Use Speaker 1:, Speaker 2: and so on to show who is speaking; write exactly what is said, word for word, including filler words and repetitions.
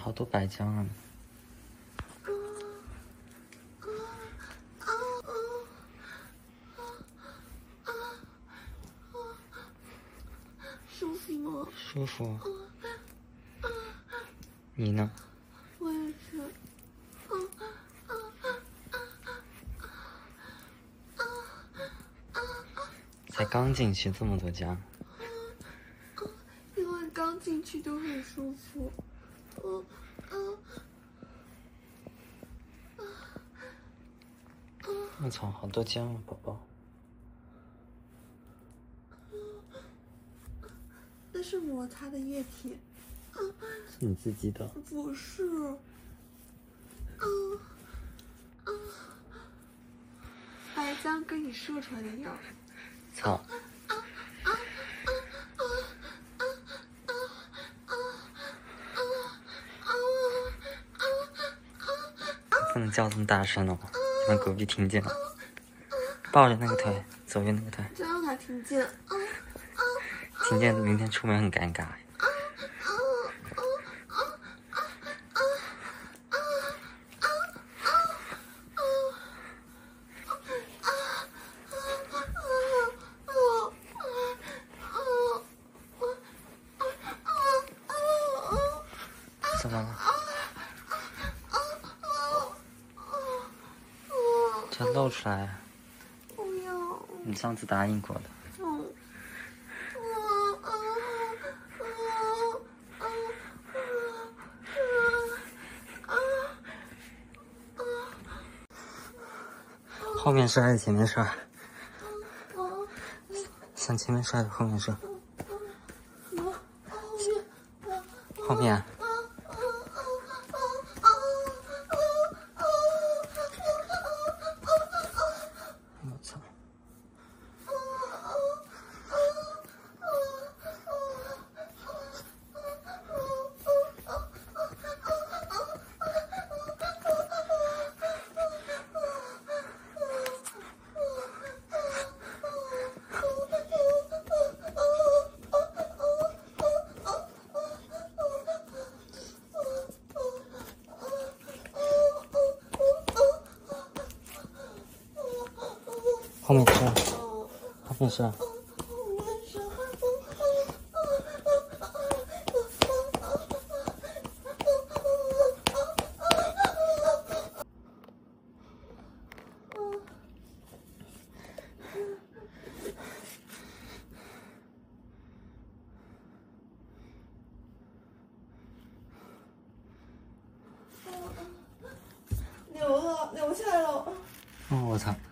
Speaker 1: 好多白浆啊！
Speaker 2: 舒服吗？
Speaker 1: 舒服。你呢？
Speaker 2: 我也是。
Speaker 1: 才刚进去这么多浆。
Speaker 2: 因为刚进去就很舒服。嗯嗯。
Speaker 1: 我操，好多浆啊，宝宝。
Speaker 2: 那是摩擦的液体。
Speaker 1: 是你自己的？
Speaker 2: 不是。嗯嗯。白浆跟你射出来的一样。
Speaker 1: 操。不能叫这么大声了吧，让隔壁听见了。抱着那个腿，左边那个腿。
Speaker 2: 这让他听见。
Speaker 1: 听见明天出门很尴尬。怎么了？这露出来。
Speaker 2: 不要。
Speaker 1: 你上次答应过的。
Speaker 2: 嗯。
Speaker 1: 后面摔还是前面摔？向前面摔，后面摔。后面。我操！后面是，后面是。
Speaker 2: 流了，流下来了。
Speaker 1: 哦，我操！